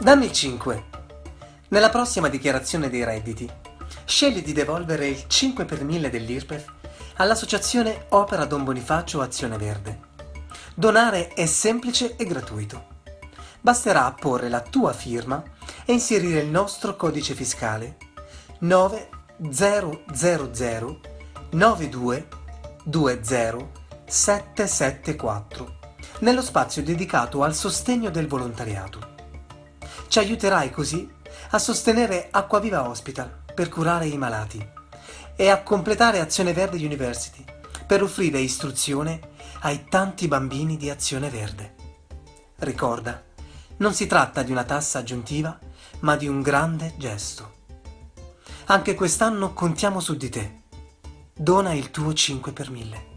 Dammi il 5. Nella prossima dichiarazione dei redditi, scegli di devolvere il 5 per 1000 dell'IRPEF all'associazione Opera Don Bonifacio Azione Verde. Donare è semplice e gratuito. Basterà apporre la tua firma e inserire il nostro codice fiscale 9000 92 20 774 nello spazio dedicato al sostegno del volontariato. Ci aiuterai così a sostenere Acquaviva Hospital per curare i malati e a completare Azione Verde University per offrire istruzione ai tanti bambini di Azione Verde. Ricorda, non si tratta di una tassa aggiuntiva, ma di un grande gesto. Anche quest'anno contiamo su di te. Dona il tuo 5 per 1000.